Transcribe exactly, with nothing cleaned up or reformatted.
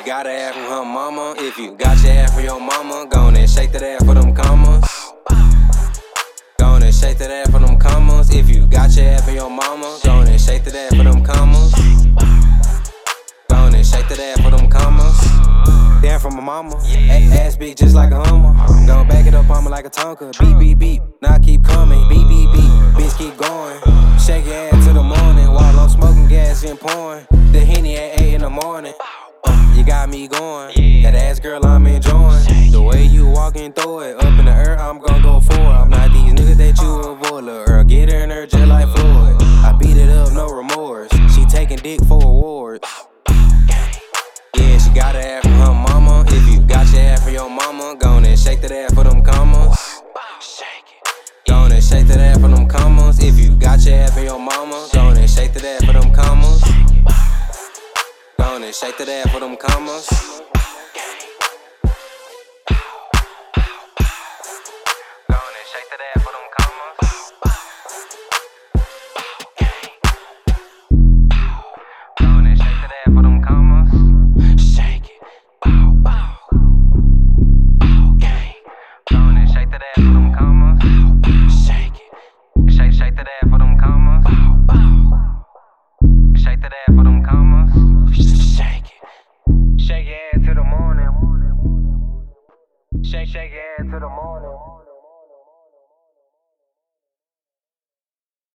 She got her ass from her mama. If you got your ass from your mama, go on and shake that ass for them commas. Go on and shake that ass for them commas. If you got your ass from your mama, go on and shake that ass for them commas. Go on and shake that ass for them commas. Damn from my mama, ass big just like a Hummer. Gon' back it up on me like a Tonka. Beep, beep, beep, now keep coming. Beep, beep, beep, bitch keep going. Shake your ass till the morning while I'm smoking gas and pouring the Henny at eight in the morning. Uh, you got me going, that ass girl I'm enjoying. The way you walking through it, up in the air I'm gon' go for it. I'm not these niggas that you avoid, little Earl. Get her in her just like Floyd. I beat it up, no remorse. She taking dick for awards. Yeah, she got her ass from her mama. If you got your ass from your mama, go on and shake that ass for them commas. Go on and shake that ass for them commas. If you got your ass from your mama, go on and shake that ass for them commas. Go on and shake that ass for them commas. Go on and shake that ass for them commas. Go on and shake that ass for them commas. Shake it. Bow, bow. Bow, gang. Go on and shake that ass for them commas. Shake it. Shake, shake that ass for them commas. Bow, bow. Shake that ass for them commas. Shake it. Shake your ass till the morning. Shake, shake your ass till the morning.